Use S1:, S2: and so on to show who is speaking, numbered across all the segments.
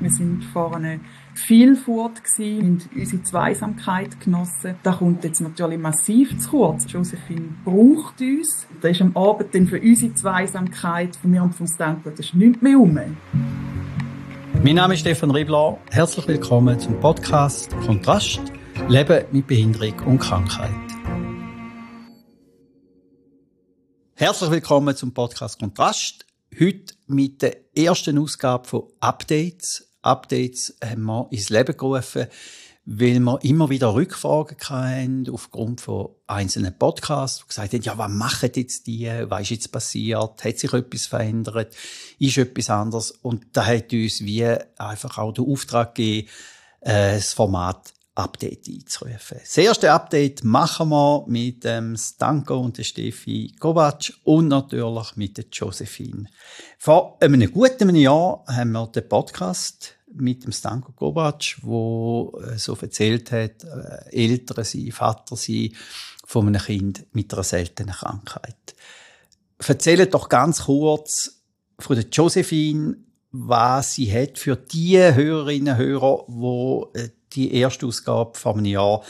S1: Wir sind vorne viel fort gewesen und unsere Zweisamkeit genossen. Da kommt jetzt natürlich massiv zu kurz. Josephine braucht uns. Da ist am Abend dann für unsere Zweisamkeit, von mir und von Stanko, das ist nichts mehr rum.
S2: Mein Name ist Stefan Ribler. Herzlich willkommen zum Podcast Kontrast – Leben mit Behinderung und Krankheit. Herzlich willkommen zum Podcast Kontrast. Heute mit der ersten Ausgabe von Updates. Updates haben wir ins Leben gerufen, weil wir immer wieder Rückfragen hatten aufgrund von einzelnen Podcasts, die gesagt haben, ja, was machen jetzt die? Was ist jetzt passiert? Hat sich etwas verändert? Ist etwas anders? Und da hat uns wie einfach auch der Auftrag gegeben, das Format Update einzurufen. Das erste Update machen wir mit dem Stanko und der Steffi Kovac und natürlich mit der Josephine. Vor einem guten Jahr haben wir den Podcast mit dem Stanko Kovac, wo so erzählt hat, Eltern sein, Vater sein von einem Kind mit einer seltenen Krankheit. Erzählt doch ganz kurz von der Josephine, was sie hat für die Hörerinnen und Hörer, die die erste Ausgabe vor einem Jahr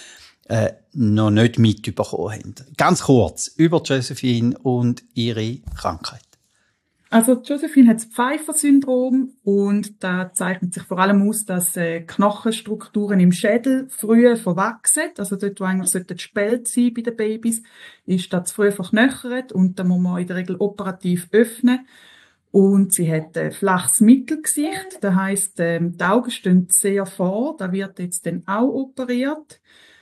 S2: noch nicht mitbekommen haben. Ganz kurz über Josephine und ihre Krankheit.
S1: Also Josephine hat das Pfeiffer-Syndrom und da zeichnet sich vor allem aus, dass Knochenstrukturen im Schädel früh verwachsen. Also dort, wo eigentlich Spalt sein bei den Babys, ist das früh verknöchert und da muss man in der Regel operativ öffnen. Und sie hat ein flaches Mittelgesicht, das heisst, die Augen stehen sehr vor, da wird jetzt dann auch operiert.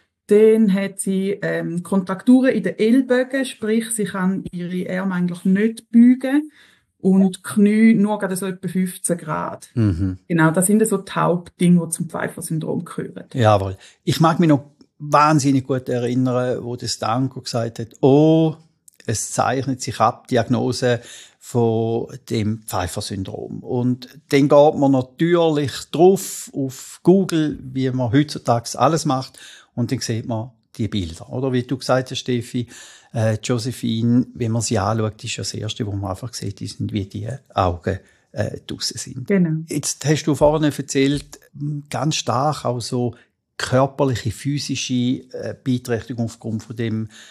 S1: Dann hat sie Kontrakturen in den Ellbogen, sprich, sie kann ihre Arme eigentlich nicht beugen und die Knie nur gerade so etwa 15 Grad. Mhm. Genau, das sind so die Hauptdinge, die zum Pfeiffer-Syndrom gehören.
S2: Jawohl. Ich mag mich noch wahnsinnig gut erinnern, wo der Stanko gesagt hat, oh, es zeichnet sich ab, Diagnose von dem Pfeiffer-Syndrom. Und dann geht man natürlich drauf auf Google, wie man heutzutage alles macht, und dann sieht man die Bilder. Oder wie du gesagt hast, Steffi, Josephine, wenn man sie anschaut, ist ja das Erste, wo man einfach sieht, sind wie die Augen draussen sind.
S1: Genau.
S2: Jetzt hast du vorhin erzählt, ganz stark auch so körperliche, physische Beeinträchtigung aufgrund von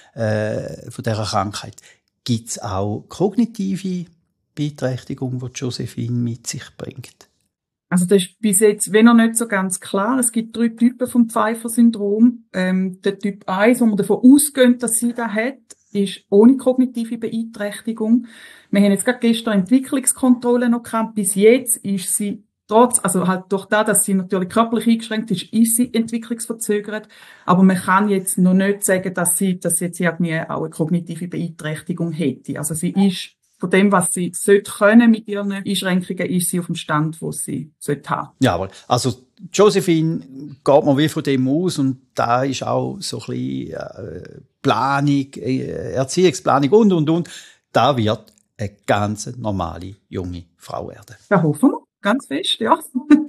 S2: dieser Krankheit. Gibt es auch kognitive Beeinträchtigung, die Josephine mit sich bringt?
S1: Also das ist bis jetzt, wenn auch nicht so ganz klar. Es gibt 3 Typen vom Pfeiffer-Syndrom. Der Typ 1, wo man davon ausgeht, dass sie das hat, ist ohne kognitive Beeinträchtigung. Wir haben jetzt gerade gestern Entwicklungskontrolle noch gehabt. Bis jetzt ist sie also halt durch das, dass sie natürlich körperlich eingeschränkt ist sie entwicklungsverzögert. Aber man kann jetzt noch nicht sagen, dass sie jetzt irgendwie auch eine kognitive Beeinträchtigung hätte. Also sie ist von dem, was sie sollte können mit ihren Einschränkungen, ist sie auf dem Stand, wo sie sollte haben.
S2: Ja, aber also Josephine geht man wie von dem aus und da ist auch so ein bisschen Planung, Erziehungsplanung und. Da wird eine ganz normale junge Frau werden.
S1: Da hoffen wir. Ganz fest, ja.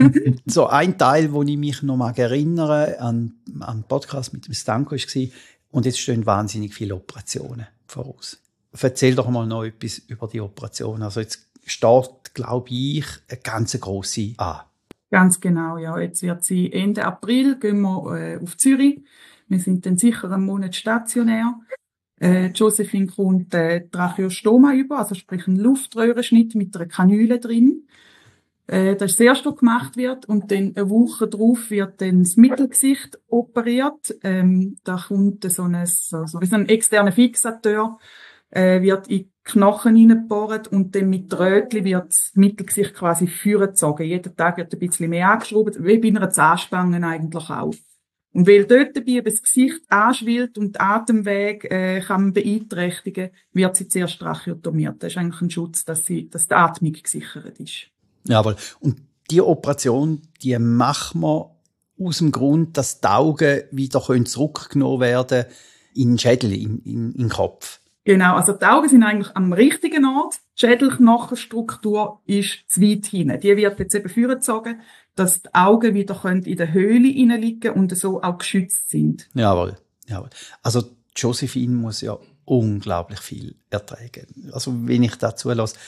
S2: So ein Teil, wo ich mich noch mal erinnere an den Podcast mit dem Stanko war, und jetzt stehen wahnsinnig viele Operationen voraus. Erzähl doch mal noch etwas über die Operation. Also jetzt steht, glaube ich, eine ganz grosse an.
S1: Ganz genau, ja. Jetzt wird sie Ende April, gehen wir auf Zürich. Wir sind dann sicher einen Monat stationär. Josephine kommt Tracheostoma über, also sprich einen Luftröhrenschnitt mit einer Kanüle drin. Das ist das erste, was gemacht wird. Und dann eine Woche drauf wird dann das Mittelgesicht operiert. Da kommt so wie so ein externer Fixateur, wird in die Knochen hineingebohrt und dann mit Rötli wird das Mittelgesicht quasi vorgezogen. Jeden Tag wird ein bisschen mehr angeschraubt, wie bei einer Zahnspange eigentlich auch. Und weil dort dabei das Gesicht anschwillt und den Atemweg kann man beeinträchtigen, wird sie zuerst tracheotomiert. Das ist eigentlich ein Schutz, dass die Atmung gesichert ist.
S2: Jawohl. Und die Operation, die machen wir aus dem Grund, dass die Augen wieder zurückgenommen werden in den Schädel, in den Kopf.
S1: Genau, also die Augen sind eigentlich am richtigen Ort. Die Schädelknochenstruktur ist zu weit hinten. Die wird jetzt eben vorgezogen, dass die Augen wieder in der Höhle hineinliegen und so auch geschützt sind.
S2: Jawohl. Also Josephine muss ja unglaublich viel ertragen. Also wenn ich dazu lasse,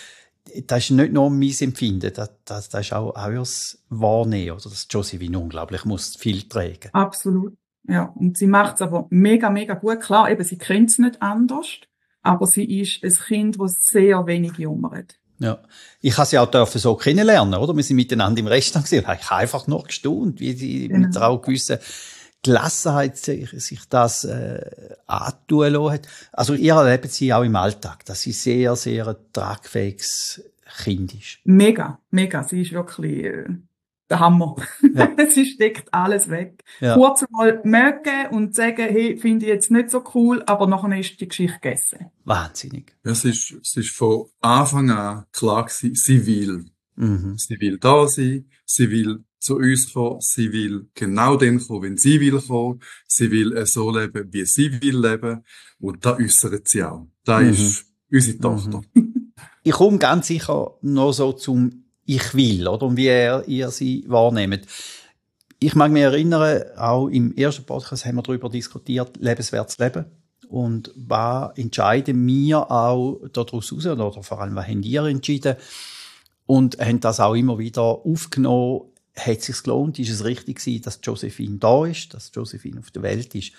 S2: das ist nicht nur mein Empfinden, das ist auch eures Wahrnehmen, oder? Dass Josephine unglaublich muss viel tragen.
S1: Absolut. Ja. Und sie macht es aber mega, mega gut. Klar, eben, sie kennt es nicht anders. Aber sie ist ein Kind, das sehr wenig jammert.
S2: Ja. Ich habe sie auch dürfen so kennenlernen, oder? Wir sind miteinander im Restaurant gesehen. Ich habe einfach nur gestaunt, wie sie mit einer auch gewissen Gelassenheit sich das antun lassen hat. Also ihr erlebt sie auch im Alltag, dass sie sehr, sehr ein tragfähiges Kind ist.
S1: Mega, mega. Sie ist wirklich der Hammer.
S2: Ja.
S1: Sie steckt alles weg.
S2: Ja.
S1: Kurz mal mögen und sagen, hey, finde ich jetzt nicht so cool, aber nachher ist die Geschichte gegessen.
S2: Wahnsinnig.
S3: Ja, es ist von Anfang an klar gewesen, sie will.
S2: Mhm.
S3: Sie will da sein, sie will zu uns kommen, sie will genau dann kommen, wenn sie will kommen, sie will so leben, wie sie will leben, und da äußert sie auch. Da ist unsere Tochter.
S2: Ich komme ganz sicher noch so zum Ich will, oder? Und wie ihr sie wahrnehmt. Ich mag mich erinnern, auch im ersten Podcast haben wir darüber diskutiert, lebenswertes Leben. Und was entscheiden wir auch daraus raus, oder vor allem, was habt ihr entschieden? Und haben das auch immer wieder aufgenommen. Hat es sich gelohnt? Ist es richtig gewesen, dass Josephine da ist, dass Josephine auf der Welt ist?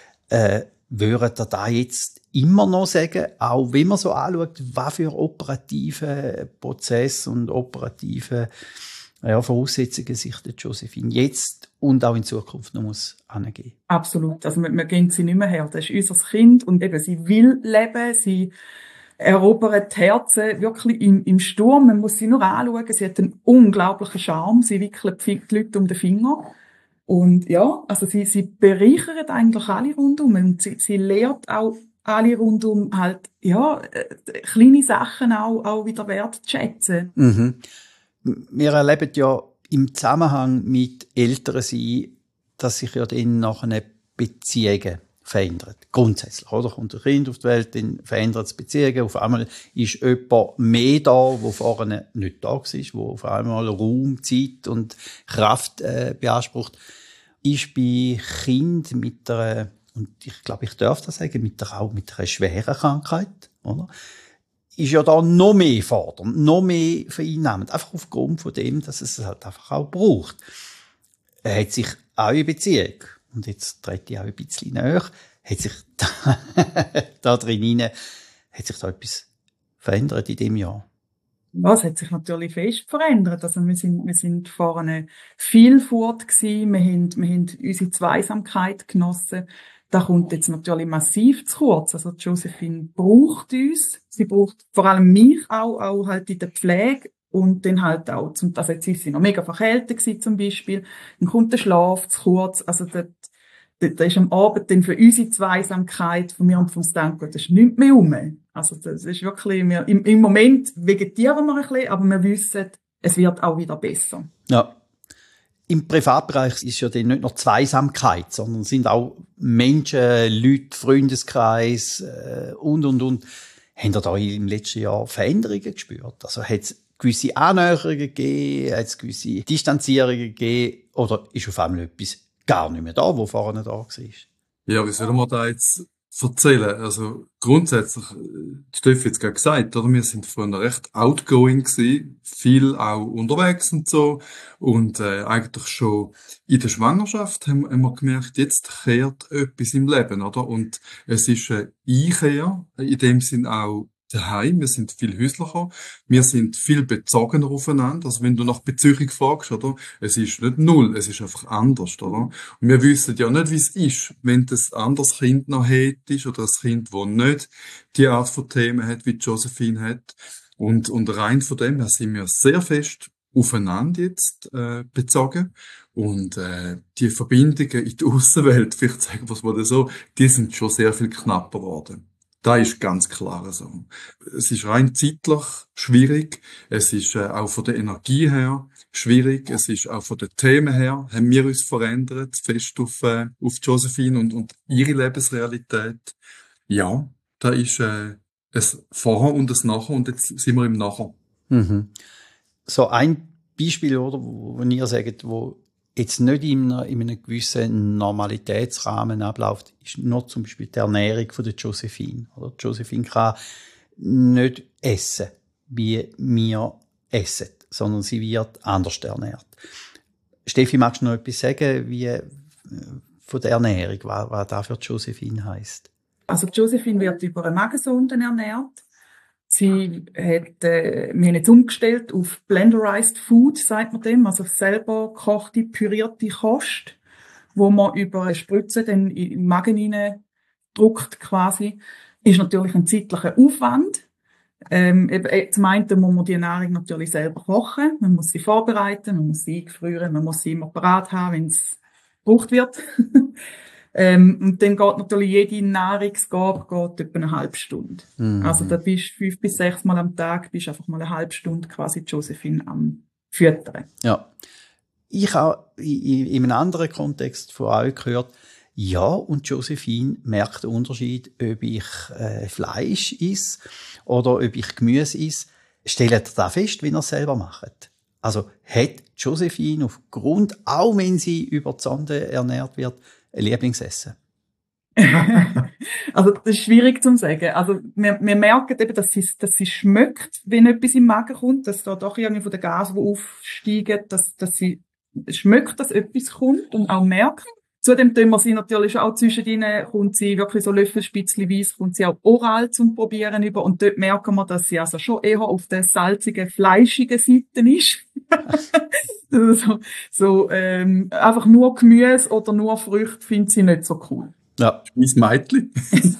S2: Würdet ihr da jetzt immer noch sagen, auch wenn man so anschaut, was für operative Prozesse und operative Voraussetzungen sich der Josephine jetzt und auch in Zukunft noch muss angeben?
S1: Absolut. Also wir gehen sie nicht mehr her. Das ist unser Kind und eben, sie will leben, sie erobert die Herzen wirklich im Sturm. Man muss sie nur anschauen. Sie hat einen unglaublichen Charme. Sie wickelt die Leute um den Finger. Und ja, also sie bereichert eigentlich alle rundum. Und sie lehrt auch alle rundum halt, ja, kleine Sachen auch wieder wertzuschätzen.
S2: Mhm. Wir erleben ja im Zusammenhang mit Elternsein, dass sich ja dann nachher Beziehungen verändern. Grundsätzlich, oder? Kommt ein Kind auf die Welt, dann verändert es Beziehungen. Auf einmal ist jemand mehr da, wo vorher nicht da war, wo auf einmal Raum, Zeit und Kraft beansprucht. Ist bei Kind mit einer, und ich glaube, ich darf das sagen, auch mit einer schweren Krankheit, oder? Ist ja da noch mehr fordernd, noch mehr vereinnahmend. Einfach aufgrund von dem, dass es halt einfach auch braucht. Er hat sich auch in Beziehung, und jetzt trete ich auch ein bisschen näher, hat sich da drin hat sich da etwas verändert in dem Jahr?
S1: Ja, es hat sich natürlich fest verändert. Also wir sind vorne viel fort gewesen. Wir haben unsere Zweisamkeit genossen. Da kommt jetzt natürlich massiv zu kurz. Also Josephine braucht uns. Sie braucht vor allem mich auch halt in der Pflege. Und dann halt auch, also jetzt ist sie noch mega verkältet gewesen, zum Beispiel. Dann kommt der Schlaf zu kurz. Also da ist am Abend dann für unsere Zweisamkeit, von mir und vom Stanko, das ist nichts mehr rum. Also das ist wirklich, im Moment vegetieren wir ein bisschen, aber wir wissen, es wird auch wieder besser.
S2: Ja. Im Privatbereich ist ja dann nicht nur Zweisamkeit, sondern sind auch Menschen, Leute, Freundeskreis und. Haben ihr da im letzten Jahr Veränderungen gespürt? Also hat es gewisse Annäherungen gegeben, hat es gewisse Distanzierungen gegeben, oder ist auf einmal etwas gar nicht mehr da, wo vorne da war?
S3: Ja, wie sollen wir da jetzt erzählen? Also grundsätzlich, Steffi hat es gerade gesagt, oder? Wir sind früher recht outgoing gewesen, viel auch unterwegs und so. Und eigentlich schon in der Schwangerschaft haben wir gemerkt, jetzt kehrt etwas im Leben, oder? Und es ist eine Einkehr, in dem Sinn auch daheim. Wir sind viel häuslicher. Wir sind viel bezogener aufeinander. Also wenn du nach Beziehung fragst, oder? Es ist nicht null, es ist einfach anders, oder? Und wir wissen ja nicht, wie es ist, wenn du ein anderes Kind noch hättest oder ein Kind, das nicht die Art von Themen hat, wie Josephine hat. Und rein von dem her sind wir sehr fest aufeinander jetzt bezogen. Und die Verbindungen in die Aussenwelt, vielleicht sagen wir es mal so, die sind schon sehr viel knapper geworden. Da ist ganz klar so. Es ist rein zeitlich schwierig. Es ist auch von der Energie her schwierig. Es ist auch von den Themen her, haben wir uns verändert, fest auf Josephine und ihre Lebensrealität. Ja, da ist ein Vorher und ein Nachher, und jetzt sind wir im Nachher.
S2: Mhm. So ein Beispiel, oder, wo ihr sagt, wo jetzt nicht in einem gewissen Normalitätsrahmen abläuft, ist nur zum Beispiel die Ernährung von der Josephine. Oder? Josephine kann nicht essen, wie wir essen, sondern sie wird anders ernährt. Steffi, magst du noch etwas sagen, wie von der Ernährung, was das für Josephine heisst?
S1: Also Josephine wird über eine Magensonde ernährt. Wir haben jetzt umgestellt auf Blenderized Food, sagt man dem, also selber gekochte, pürierte Kost, wo man über eine Spritze dann in den Magen hineindrückt quasi. Ist natürlich ein zeitlicher Aufwand. Zum einen muss man die Ernährung natürlich selber kochen, man muss sie vorbereiten, man muss sie eingefrieren, man muss sie immer parat haben, wenn es gebraucht wird. Und dann geht natürlich jede Nahrungsgabe etwa eine halbe Stunde. Also da bist 5 bis 6 Mal am Tag, bist einfach mal eine halbe Stunde quasi Josephine am Füttern.
S2: Ja. Ich habe in einem anderen Kontext von euch gehört, ja, und Josephine merkt den Unterschied, ob ich Fleisch esse oder ob ich Gemüse esse. Stellt ihr das fest, wie ihr es selber macht? Also hat Josephine aufgrund, auch wenn sie über die Sonde ernährt wird, ein Lieblingsessen?
S1: Also das ist schwierig zu sagen. Also wir merken eben, dass sie schmeckt, wenn etwas im Magen kommt, dass da doch irgendwie von den Gasen, die aufsteigen, dass sie schmeckt, dass etwas kommt und auch merkt. Zudem tun wir sie natürlich auch zwischendrin, kommt sie wirklich so löffelspitzchenweise, kommt sie auch oral zum Probieren über. Und dort merken wir, dass sie also schon eher auf der salzigen, fleischigen Seite ist. Einfach nur Gemüse oder nur Früchte findet sie nicht so cool.
S2: Ja.
S3: Mein Mädchen.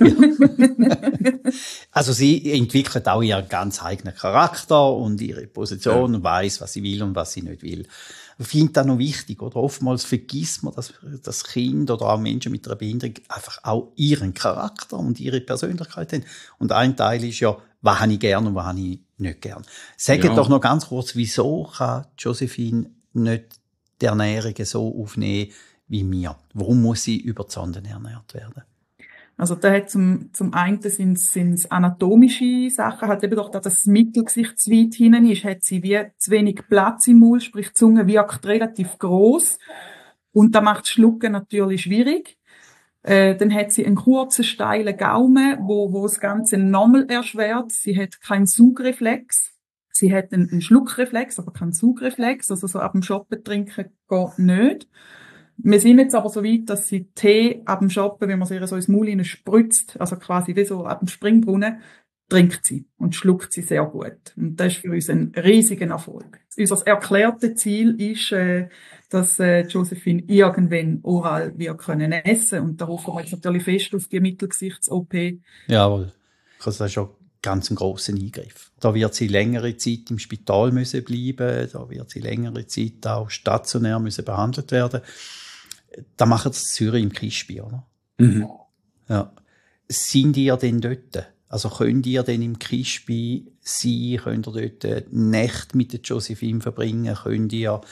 S2: Also sie entwickelt auch ihren ganz eigenen Charakter und ihre Position und weiss, was sie will und was sie nicht will. Ich finde das noch wichtig, oder? Oftmals vergisst man, dass das Kind oder auch Menschen mit einer Behinderung einfach auch ihren Charakter und ihre Persönlichkeit haben. Und ein Teil ist ja, was habe ich gern und was habe ich nicht gern. Sagt doch noch ganz kurz, wieso kann Josephine nicht die Ernährung so aufnehmen wie mir? Warum muss sie über die Sonde ernährt werden?
S1: Also da hat zum einen sind's anatomische Sachen, halt eben doch, dass das Mittelgesicht zu weit hinten ist, hat sie wie zu wenig Platz im Maul, sprich die Zunge wirkt relativ gross und da macht das Schlucken natürlich schwierig. Dann hat sie einen kurzen, steilen Gaumen, wo das Ganze nochmal erschwert. Sie hat keinen Saugreflex. Sie hat einen Schluckreflex, aber keinen Saugreflex. Also so ab dem Shoppen trinken geht nicht. Wir sind jetzt aber so weit, dass sie Tee ab dem Shoppen, wenn man sie ihr so ins Maul hinein spritzt, also quasi wie so ab dem Springbrunnen, trinkt sie und schluckt sie sehr gut. Und das ist für uns ein riesiger Erfolg. Unser erklärtes Ziel ist, dass Josephine irgendwann oral wir können essen. Und da hoffen wir jetzt natürlich fest auf die Mittelgesichts-OP.
S2: Jawohl. Das ist schon ganz ein grosser Eingriff. Da wird sie längere Zeit im Spital müssen bleiben, da wird sie längere Zeit auch stationär müssen behandelt werden. Da machen sie Zürich im Kispi, oder?
S3: Mhm.
S2: Ja. Sind ihr denn dort? Also könnt ihr denn im Kispi sein? Könnt ihr dort Nächte mit der Josephine verbringen? Könnt ihr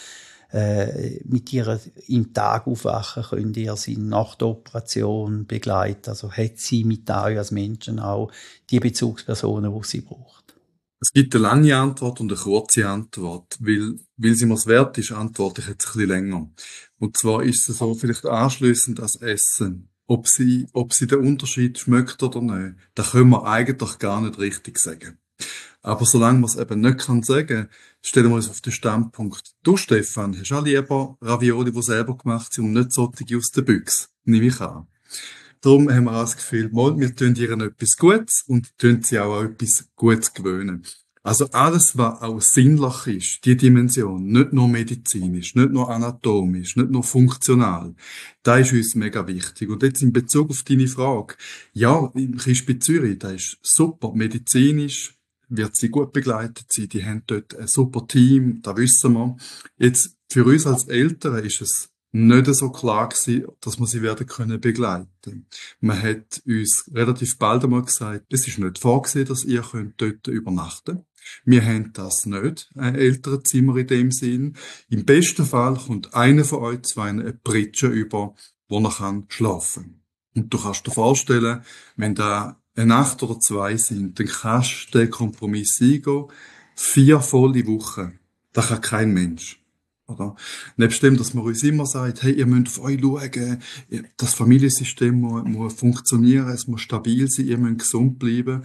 S2: mit ihr im Tag aufwachen? Könnt ihr sie nach der Operation begleiten? Also hat sie mit euch als Menschen auch die Bezugspersonen, die sie braucht?
S3: Es gibt eine lange Antwort und eine kurze Antwort, weil sie mir's wert ist, antworte ich jetzt ein bisschen länger. Und zwar ist es so, vielleicht anschliessend ans Essen. Ob sie den Unterschied schmeckt oder nicht, das können wir eigentlich gar nicht richtig sagen. Aber solange man es eben nicht sagen kann, stellen wir uns auf den Standpunkt. Du, Stefan, hast auch lieber Ravioli, die selber gemacht sind und nicht solche aus der Büchse. Nehme ich an. Darum haben wir auch das Gefühl, wir tun ihr etwas Gutes und tun sie auch an etwas Gutes gewöhnen. Also alles, was auch sinnlich ist, die Dimension, nicht nur medizinisch, nicht nur anatomisch, nicht nur funktional, da ist uns mega wichtig. Und jetzt in Bezug auf deine Frage, ja, im Kispi Zürich, da ist super medizinisch, wird sie gut begleitet sein, die haben dort ein super Team, da wissen wir. Jetzt, für uns als Eltern ist es nicht so klar gewesen, dass wir sie werden können begleiten. Man hat uns relativ bald einmal gesagt, es ist nicht vorgesehen, dass ihr könnt dort übernachten. Wir haben das nicht, ein Elternzimmer in dem Sinn. Im besten Fall kommt einer von euch zwei eine Pritsche über, wo er schlafen kann. Und du kannst dir vorstellen, wenn da eine Nacht oder zwei sind, dann kannst du den Kompromiss eingehen. 4 volle Wochen. Das kann kein Mensch. Oder? Nebst dem, dass man uns immer sagt, hey, ihr müsst auf euch schauen, das Familiensystem muss funktionieren, es muss stabil sein, ihr müsst gesund bleiben.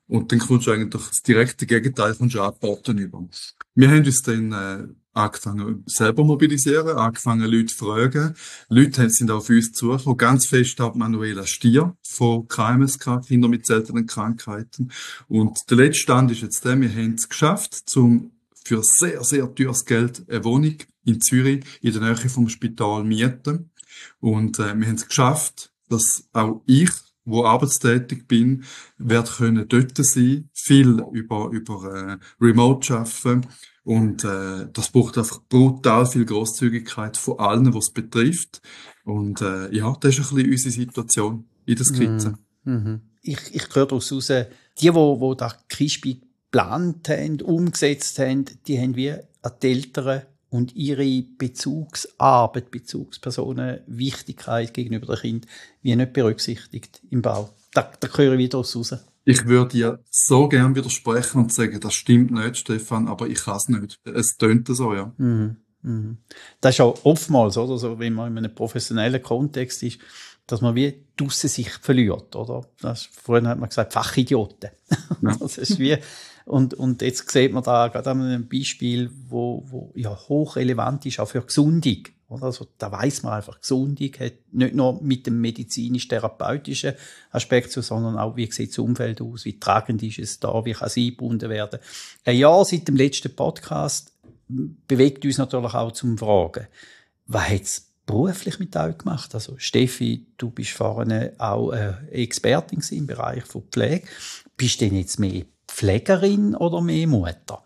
S3: Und dann kommst du eigentlich das direkte Gegenteil von angeboten über. Wir haben uns dann angefangen selber mobilisieren, angefangen Leute zu fragen. Leute sind auf uns zugekommen, ganz fest ab Manuela Stier von KMSK, Kinder mit seltenen Krankheiten. Und der letzte Stand ist jetzt der, wir haben es geschafft, für sehr, sehr teures Geld eine Wohnung in Zürich in der Nähe vom Spital mieten. Und wir haben es geschafft, dass auch ich, wo arbeitstätig bin, werde können dort sein, viel über Remote arbeiten. Und das braucht einfach brutal viel Grosszügigkeit von allen, was es betrifft. Und ja, das ist ein bisschen unsere Situation in der Skizze.
S2: Ich höre daraus raus, die das KISPI geplant haben, umgesetzt haben, die haben wie an die Eltern und ihre Bezugsarbeit, Bezugspersonen, Wichtigkeit gegenüber den Kindern wie nicht berücksichtigt im Bau. Da höre ich wieder raus.
S3: Ich würde dir so gern widersprechen und sagen, das stimmt nicht, Stefan, aber ich kann es nicht. Es tönt so, ja.
S2: Das ist auch oftmals, oder, so, wenn man in einem professionellen Kontext ist, dass man wie die Aussicht verliert, oder? Vorhin hat man gesagt, Fachidioten.
S3: Ja.
S2: Das ist wie, und jetzt sieht man da gerade an einem Beispiel, wo ja hochrelevant ist, auch für Gesundung. Oder? Also, da weiss man einfach, Gesundung hat nicht nur mit dem medizinisch-therapeutischen Aspekt zu, sondern auch, wie sieht das Umfeld aus, wie tragend ist es da, wie kann es eingebunden werden. Ein Jahr seit dem letzten Podcast bewegt uns natürlich auch zum Fragen, was hat es beruflich mit euch gemacht? Also Steffi, du bist vorhin auch Expertin im Bereich von Pflege. Bist du denn jetzt mehr Pflegerin oder mehr Mutter?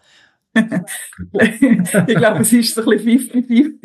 S1: Ich glaube, es ist so ein bisschen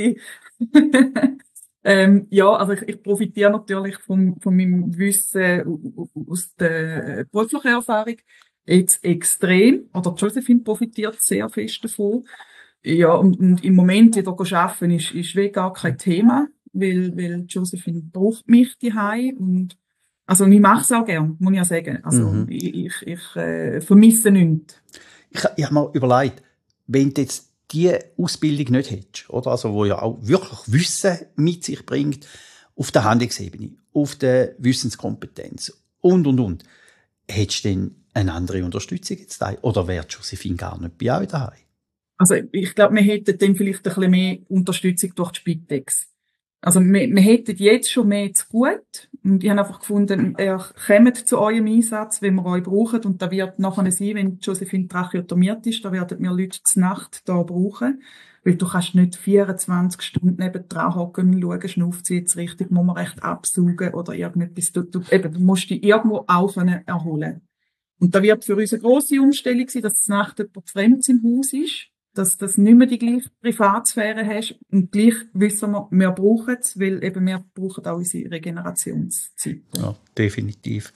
S1: 50-50. Ja, also ich profitiere natürlich von meinem Wissen aus der beruflichen Erfahrung jetzt extrem. Oder Josephine profitiert sehr fest davon. Ja, und im Moment wieder arbeiten ist wie gar kein Thema, weil Josephine braucht mich daheim und also ich mache es auch gern, muss ich ja sagen. Also ich vermisse nichts.
S2: Ich habe mir überlegt, wenn du jetzt diese Ausbildung nicht hättest, oder? Also, wo ja auch wirklich Wissen mit sich bringt, auf der Handlungsebene, auf der Wissenskompetenz und. Hättest du denn eine andere Unterstützung jetzt daheim? Oder wäre Josephine gar nicht bei euch daheim?
S1: Also ich glaube, wir hätten dann vielleicht ein bisschen mehr Unterstützung durch die Spitex. Also wir hätten jetzt schon mehr zu gut. Und ich habe einfach gefunden, ihr kommt zu eurem Einsatz, wenn wir euch brauchen. Und da wird nachher sein, wenn Josephine tracheotomiert ist, da werden wir Leute zur Nacht da brauchen. Weil du kannst nicht 24 Stunden neben dran hocken und schauen, schnauft sie jetzt richtig, muss man recht absaugen oder irgendetwas. Du musst dich irgendwo auch erholen. Und da wird für uns eine grosse Umstellung sein, dass zur Nacht jemand Fremdes im Haus ist. Dass du nicht mehr die gleiche Privatsphäre hast. Und gleich wissen wir brauchen es, weil eben wir brauchen auch unsere Regenerationszeit.
S2: Ja, definitiv.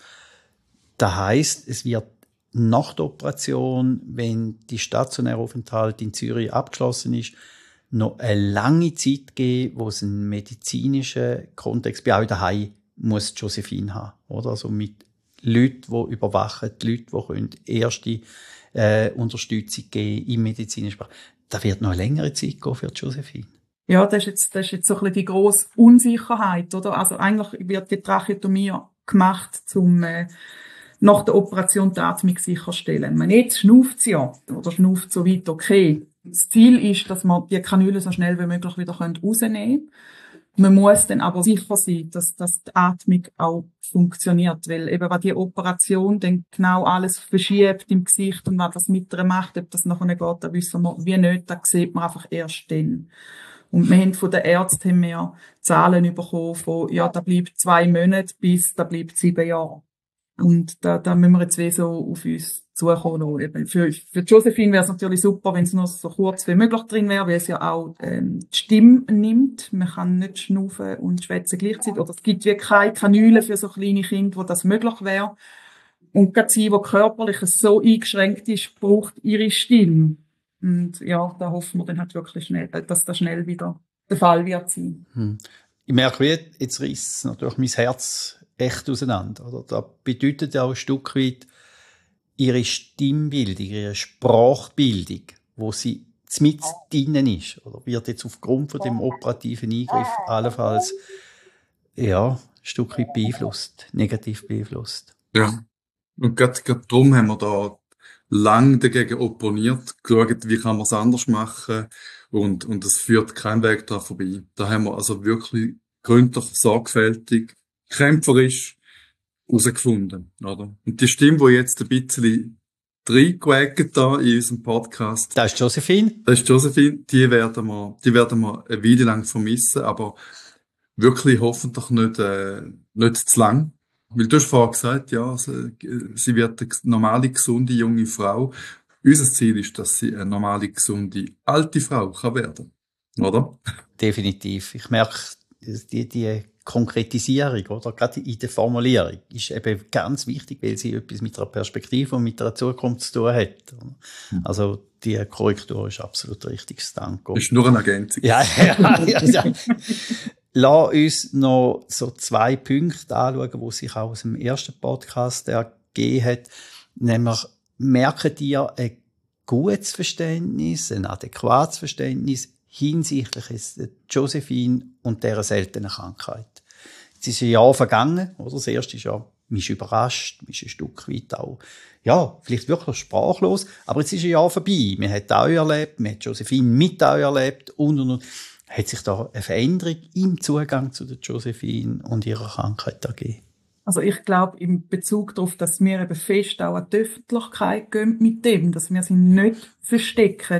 S2: Das heisst, es wird nach der Operation, wenn die stationäre Aufenthalt in Zürich abgeschlossen ist, noch eine lange Zeit geben, wo es einen medizinischen Kontext bei euch daheim muss Josephine haben, oder? Also mit Leuten, die überwachen, Leute, die erste Unterstützung geben im medizinischen Bereich. Da wird noch eine längere Zeit gehen für Josephine.
S1: Ja, das ist jetzt so ein bisschen die grosse Unsicherheit, oder? Also eigentlich wird die Tracheotomie gemacht, um nach der Operation die Atmung sicherstellen. Man jetzt schnauft sie ja, oder schnauft so weit okay. Das Ziel ist, dass man die Kanüle so schnell wie möglich wieder rausnehmen können. Man muss dann aber sicher sein, dass die Atmung auch funktioniert, weil eben, wenn die Operation dann genau alles verschiebt im Gesicht und was das mit ihr macht, ob das nachher nicht geht, da wissen wir wie nicht, das sieht man einfach erst dann. Und wir haben von den Ärzten Zahlen bekommen von, ja, da bleibt 2 Monate bis, da bleibt 7 Jahre. Und da müssen wir jetzt wie so auf uns zukommen. Eben für Josephine wäre es natürlich super, wenn es noch so kurz wie möglich drin wäre, weil es ja auch die Stimme nimmt. Man kann nicht schnaufen und schwätzen gleichzeitig. Oder es gibt wie keine Kanüle für so kleine Kinder, wo das möglich wäre. Und gerade sie, die körperlich so eingeschränkt ist, braucht ihre Stimme. Und ja, da hoffen wir dann halt wirklich schnell, dass das schnell wieder der Fall wird sein.
S2: Ich merke, jetzt reißt natürlich mein Herz echt auseinander. Oder? Das bedeutet ja auch ein Stück weit ihre Stimmbildung, ihre Sprachbildung, wo sie mit drinnen ist, oder wird jetzt aufgrund von dem operativen Eingriff allenfalls ein Stück weit beeinflusst, negativ beeinflusst.
S3: Ja. Und gerade darum haben wir da lang dagegen opponiert, geschaut, wie kann man es anders machen, und es führt kein Weg daran vorbei. Da haben wir also wirklich gründlich, sorgfältig, kämpferisch herausgefunden, oder? Und die Stimme, die jetzt ein bisschen reingewägt da in unserem Podcast,
S2: Das ist Josephine.
S3: das ist Josephine, die werden wir eine Weile lang vermissen, aber wirklich hoffentlich nicht zu lang. Weil du hast vorhin gesagt, ja, sie wird eine normale, gesunde, junge Frau. Unser Ziel ist, dass sie eine normale, gesunde, alte Frau kann werden. Oder?
S2: Definitiv. Ich merke, die Konkretisierung, oder? Gerade in der Formulierung ist eben ganz wichtig, weil sie etwas mit einer Perspektive und mit einer Zukunft zu tun hat. Also, die Korrektur ist absolut richtig. Danke.
S3: Ist nur eine Ergänzung.
S2: Ja. Lass uns noch so 2 Punkte anschauen, die sich auch aus dem ersten Podcast ergeben hat. Nämlich, merken dir ein gutes Verständnis, ein adäquates Verständnis hinsichtlich der Josephine und dieser seltenen Krankheit. Es ist ein Jahr vergangen, oder? Das erste Jahr, man ist überrascht, man ist ein Stück weit auch, ja, vielleicht wirklich sprachlos, aber jetzt ist ein Jahr vorbei. Man hat euch erlebt, man hat Josephine mit euch erlebt und. Hat sich da eine Veränderung im Zugang zu der Josephine und ihrer Krankheit ergeben?
S1: Also ich glaube, in Bezug darauf, dass wir eben fest auch an die Öffentlichkeit gehen mit dem, dass wir sie nicht verstecken,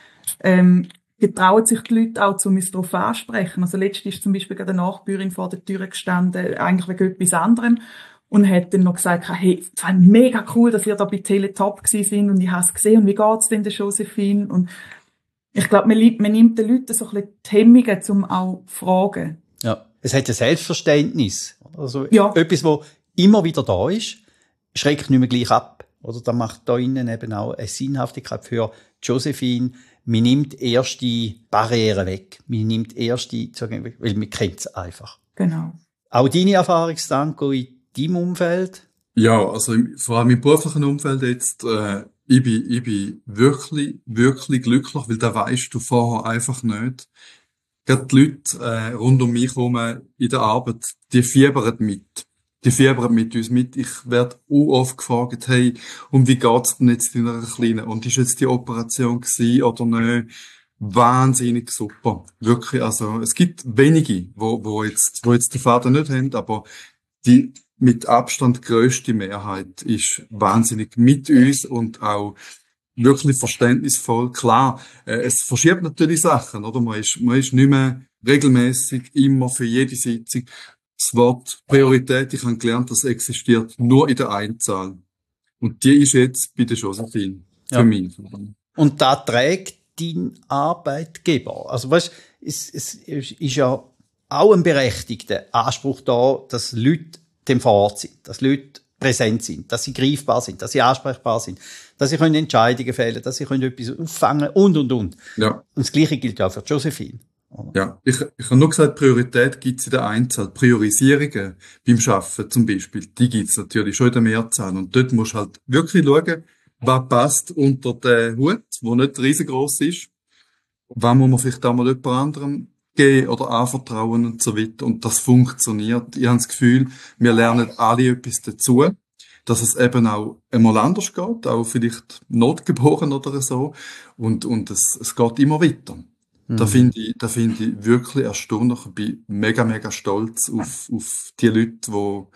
S1: getrauen sich die Leute auch, uns darauf ansprechen. Also letztens ist zum Beispiel eine Nachbarin vor der Tür gestanden, eigentlich wegen etwas anderem, und hat dann noch gesagt, hey, es war mega cool, dass ihr da bei Teletop gewesen sind und ich habe es gesehen, und wie geht's denn der Josephine? Und ich glaube, man nimmt den Leuten so ein bisschen die Hemmungen, um auch zu fragen.
S2: Ja, es hat ein Selbstverständnis. Also
S1: ja.
S2: Etwas, das immer wieder da ist, schreckt nicht mehr gleich ab. Oder da macht da innen eben auch eine Sinnhaftigkeit für Josephine. Man nimmt erste Barrieren weg. Man nimmt erste, weil man kennt es einfach.
S1: Genau.
S2: Auch deine Erfahrung, Danko, in deinem Umfeld?
S3: Ja, also vor allem im beruflichen Umfeld jetzt, ich bin wirklich, wirklich glücklich, weil da weisst du vorher einfach nicht. Gerade die Leute rund um mich herum in der Arbeit, die fiebern mit. Die fiebern mit uns mit. Ich werde oft gefragt, hey, und wie geht's denn jetzt in einer Kleinen? Und ist jetzt die Operation gewesen oder nicht? Wahnsinnig super. Wirklich, also es gibt wenige, wo jetzt den Vater nicht haben, aber die mit Abstand grösste Mehrheit ist wahnsinnig mit uns und auch wirklich verständnisvoll. Klar, es verschiebt natürlich Sachen, oder? Man ist nicht mehr regelmäßig immer für jede Sitzung. Das Wort Priorität, ich habe gelernt, das existiert nur in der Einzahl. Und die ist jetzt bei der Josephine. Für mich.
S2: Und da trägt dein Arbeitgeber. Also weißt, es ist ja auch ein berechtigter Anspruch da, dass Leute dem vor Ort sind, dass Leute präsent sind, dass sie greifbar sind, dass sie ansprechbar sind, dass sie Entscheidungen fällen, dass sie etwas auffangen und.
S3: Ja.
S2: Und das Gleiche gilt auch für Josephine.
S3: Ja, ich habe nur gesagt, Priorität gibt's in der Einzahl. Priorisierungen beim Arbeiten zum Beispiel, die gibt's natürlich schon in der Mehrzahl. Und dort musst du halt wirklich schauen, was passt unter den Hut, der nicht riesengroß ist. Was muss man vielleicht auch mal jemand anderem geben oder anvertrauen und so weiter. Und das funktioniert. Ich habe das Gefühl, wir lernen alle etwas dazu, dass es eben auch einmal anders geht, auch vielleicht notgeboren oder so. Und es geht immer weiter. Da finde ich wirklich erstaunlich. Ich bin mega, mega stolz auf die Leute, wo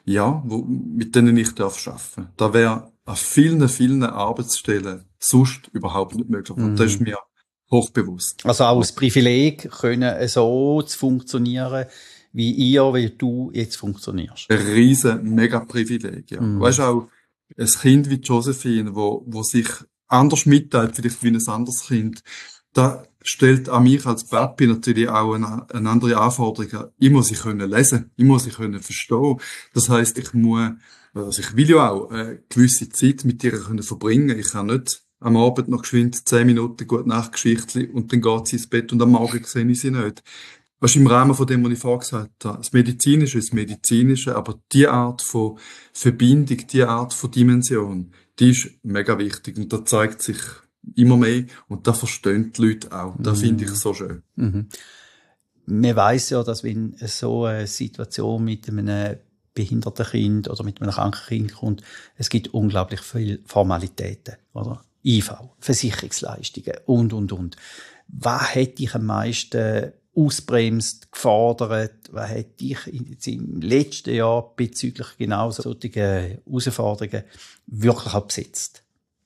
S3: mit denen ich arbeiten darf. Da wäre an vielen, vielen Arbeitsstellen sonst überhaupt nicht möglich. Und das ist mir hochbewusst.
S2: Also auch das Privileg, können so zu funktionieren, wie du jetzt funktionierst.
S3: Ein riesen, mega Privileg, ja. Weißt du, auch ein Kind wie Josephine, wo sich anders mitteilt, vielleicht wie ein anderes Kind, da stellt an mich als Papi natürlich auch eine andere Anforderung. Ich muss sie können lesen, ich muss sie können verstehen. Das heisst, ich will ja auch eine gewisse Zeit mit ihr können verbringen. Ich kann nicht am Abend noch geschwind 10 Minuten gut Nachtgeschichtli und dann geht sie ins Bett und am Morgen sehe ich sie nicht. Was im Rahmen von dem, was ich vorher gesagt habe, das Medizinische ist das Medizinische, aber die Art von Verbindung, die Art von Dimension, die ist mega wichtig und da zeigt sich immer mehr und da verstehen die Leute auch. Das finde ich so schön.
S2: Mhm. Man weiss ja, dass wenn so eine Situation mit einem behinderten Kind oder mit einem kranken Kind kommt, es gibt unglaublich viele Formalitäten, oder? IV, Versicherungsleistungen und. Was hat dich am meisten ausbremst, gefordert? Was hat dich jetzt im letzten Jahr bezüglich genau solchen Herausforderungen wirklich auch besetzt?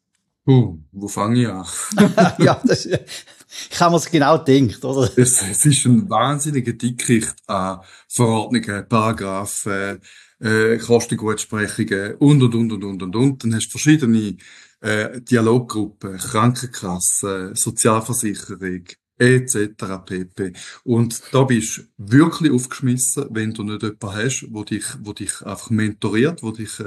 S3: Wo fange ich an?
S2: Ja, ich habe mir es genau gedacht, oder?
S3: Es ist ein wahnsinniger Dickicht an Verordnungen, Paragraphen, Kostengutsprechungen und. Dann hast du verschiedene Dialoggruppen, Krankenkassen, Sozialversicherung, etc. pp. Und da bist du wirklich aufgeschmissen, wenn du nicht jemanden hast, wo dich einfach mentoriert, wo dich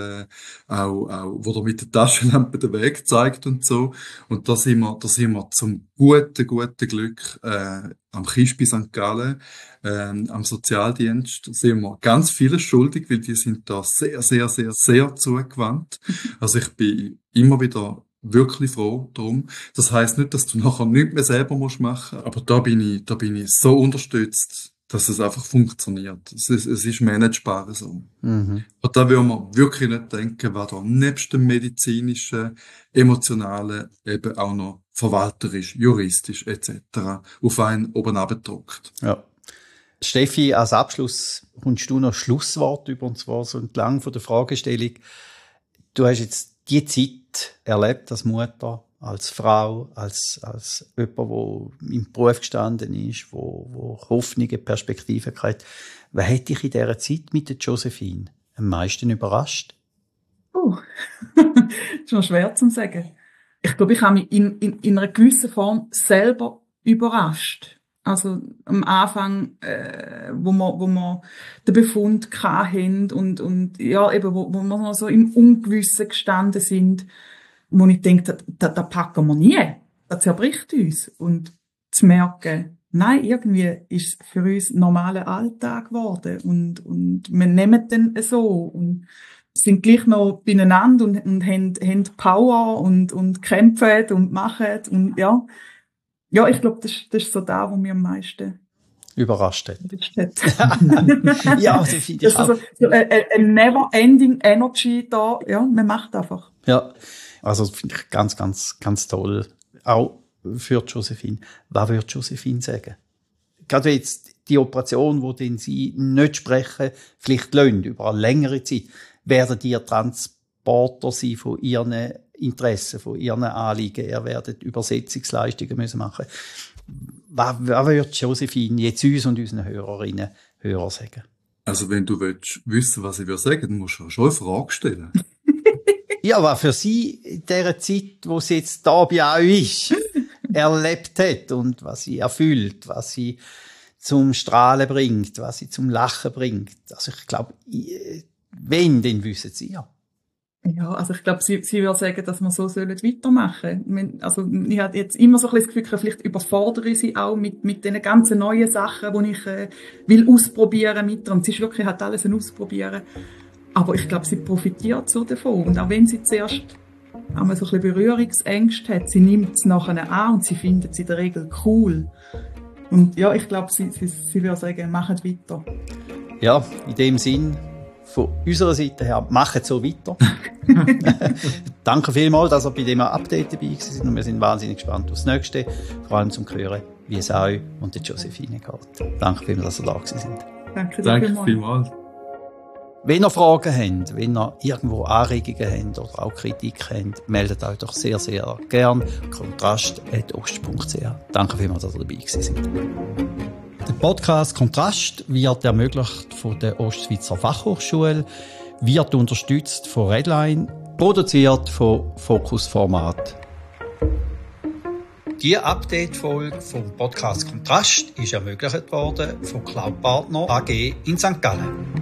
S3: wo dir mit der Taschenlampe den Weg zeigt und so. Und da sind wir zum guten Glück am Kispi St. Gallen, am Sozialdienst sind wir ganz vieles schuldig, weil die sind da sehr, sehr, sehr, sehr zugewandt. Also ich bin immer wieder wirklich froh drum. Das heisst nicht, dass du nachher nichts mehr selber machen musst, aber da bin ich so unterstützt, dass es einfach funktioniert. Es ist managebar so.
S2: Mhm.
S3: Und da will man wirklich nicht denken, was da nebst dem medizinischen, emotionalen eben auch noch verwalterisch, juristisch etc. auf einen oben abgedruckt.
S2: Ja. Steffi, als Abschluss kommst du noch Schlusswort über, und zwar so entlang von der Fragestellung. Du hast jetzt die Zeit erlebt als Mutter, als Frau, als jemand, der im Beruf gestanden ist, wo Hoffnungen, Perspektiven hat. Was hat dich in dieser Zeit mit der Josephine am meisten überrascht?
S1: Das ist noch schwer zu sagen. Ich glaube, ich habe mich in einer gewissen Form selber überrascht. Also am Anfang, wo wir den Befund hatten und ja, eben, wo wir noch so im Ungewissen gestanden sind, wo ich denke, da packen wir nie. Das zerbricht uns. Und zu merken, nein, irgendwie ist es für uns normaler Alltag geworden und wir nehmen den so und sind gleich noch beieinander und haben Power und kämpfen und machen und ja. Ja, ich glaube, das ist so da, wo mir am meisten
S2: überrascht hat.
S1: Ja,
S2: das finde ich auch.
S1: Also so eine never-ending Energy da. Ja, man macht einfach.
S2: Ja, also das finde ich ganz, ganz, ganz toll. Auch für Josephine. Was würde Josephine sagen? Gerade jetzt die Operation, wo denn sie nicht sprechen, vielleicht lassen, über eine längere Zeit, werden die Transporter sein von ihren Interessen, von ihren Anliegen. Ihr werdet Übersetzungsleistungen müssen machen. Was würde Josephine jetzt uns und unseren Hörerinnen und Hörern sagen?
S3: Also wenn du willst wissen, was ich würde sagen, dann musst du schon eine Frage stellen.
S2: Ja, aber für sie in dieser Zeit, wo sie jetzt da bei euch ist, erlebt hat und was sie erfüllt, was sie zum Strahlen bringt, was sie zum Lachen bringt. Also ich glaube, wenn, dann wissen sie ja.
S1: Ja, also ich glaube, sie würde sagen, dass wir so weitermachen sollen. Also ich habe jetzt immer so ein bisschen das Gefühl, vielleicht überfordere ich sie auch mit den ganzen neuen Sachen, die ich will ausprobieren mit ihr. Und sie ist wirklich, hat alles ein Ausprobieren. Aber ich glaube, sie profitiert so davon. Und auch wenn sie zuerst einmal so ein bisschen Berührungsängste hat, sie nimmt es nachher an und sie findet es in der Regel cool. Und ja, ich glaube, sie würde sagen, macht weiter.
S2: Ja, in dem Sinn, von unserer Seite her, macht so weiter. Danke vielmals, dass ihr bei diesem Update dabei seid. Und wir sind wahnsinnig gespannt aufs Nächste. Vor allem zum Hören, wie es euch und der Josephine geht. Danke vielmals, dass ihr da sind.
S3: Danke vielmals.
S2: Wenn ihr Fragen habt, wenn ihr irgendwo Anregungen habt oder auch Kritik habt, meldet euch doch sehr, sehr gern. kontrast@ost.ch. Danke vielmals, dass ihr dabei seid. Der Podcast Kontrast wird ermöglicht von der Ostschweizer Fachhochschule, wird unterstützt von Redline, produziert von Focus Format. Die Update-Folge vom Podcast Kontrast ist ermöglicht worden von Cloud Partner AG in St. Gallen.